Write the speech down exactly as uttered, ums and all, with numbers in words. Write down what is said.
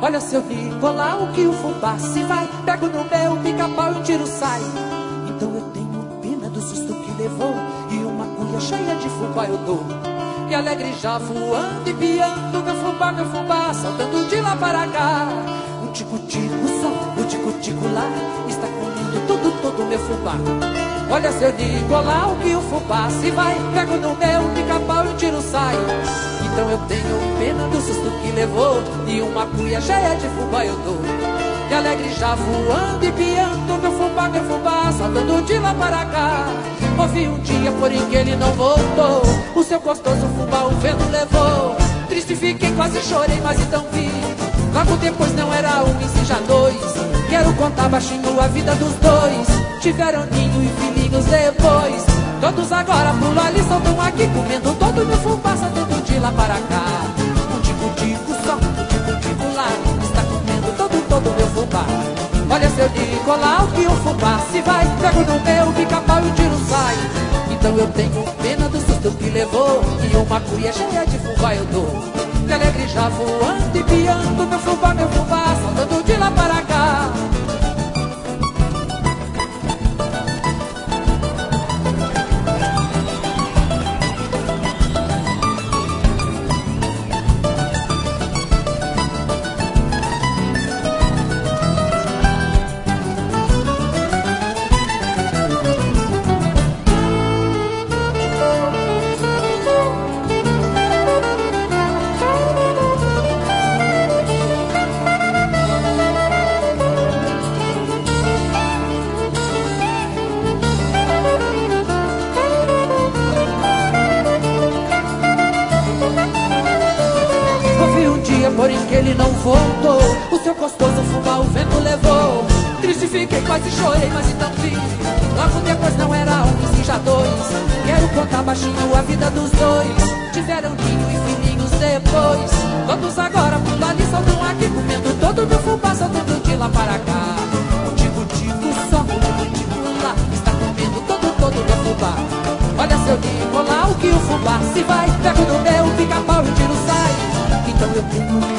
Olha seu Nicolau que o fubá se vai. Pego no meu pica-pau e o tiro sai. Então eu tenho pena do susto que levou, e uma cuia cheia de fubá eu dou. E alegre já voando e piando, meu fubá, meu fubá, saltando de lá para cá. O tico-tico só, o tico-tico lá, está comendo todo, todo meu fubá. Olha seu Nicolau que o fubá se vai. Pego no meu pica-pau e o tiro sai. Então eu tenho pena do susto que levou, e uma cuia cheia de fubá eu dou. E alegre já voando e piando, meu fubá, meu fubá, saltando de lá para cá. Ouvi um dia, porém que ele não voltou, o seu gostoso fubá o vento levou. Triste fiquei, quase chorei, mas então vi. Logo depois não era um e sim já dois. Quero contar baixinho a vida dos dois. Tiveram ninho e filhinhos depois. Todos agora pulam ali, saltam aqui, comendo todo meu fubá, saltando de lá para cá. Um tico-tico só, um tico-tico lá, está comendo todo, todo meu fubá. Olha seu Nicolau que o fubá se vai. Pego no meu pica-pau e o tiro sai. Então eu tenho pena do susto que levou, e uma cuia cheia de fubá eu dou. E alegre já voando e piando, meu fubá, meu fubá, saltando de lá para cá. Porém que ele não voltou, o seu gostoso fubá o vento levou. Triste fiquei, quase chorei, mas então vi. Logo depois não era um e sim já dois. Quero contar baixinho a vida dos dois. Tiveram ninho e filhinhos depois. Todos agora pulam ali, saltam aqui, comendo todo meu fubá, saltando de lá para cá. O tico-tico só, o tico-tico lá, está comendo todo, todo meu fubá. Olha seu Nicolau que o fubá se vai. Pego no meu pica-pau e o tiro sai. Então eu tenho